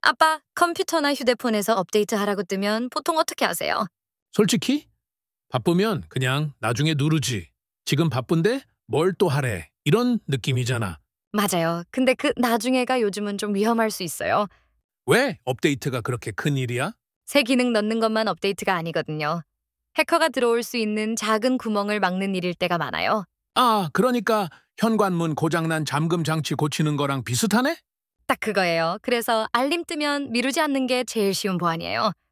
아빠, 컴퓨터나 휴대폰에서 업데이트하라고 뜨면 보통 어떻게 하세요? 솔직히 바쁘면 그냥 나중에 누르지. 지금 바쁜데 뭘 또 하래. 이런 느낌이잖아. 맞아요. 근데 그 나중에가 요즘은 좀 위험할 수 있어요. 왜 업데이트가 그렇게 큰 일이야? 새 기능 넣는 것만 업데이트가 아니거든요. 해커가 들어올 수 있는 작은 구멍을 막는 일일 때가 많아요. 아, 그러니까 현관문 고장난 잠금 장치 고치는 거랑 비슷하네? 딱 그거예요. 그래서 알림 뜨면 미루지 않는 게 제일 쉬운 보안이에요.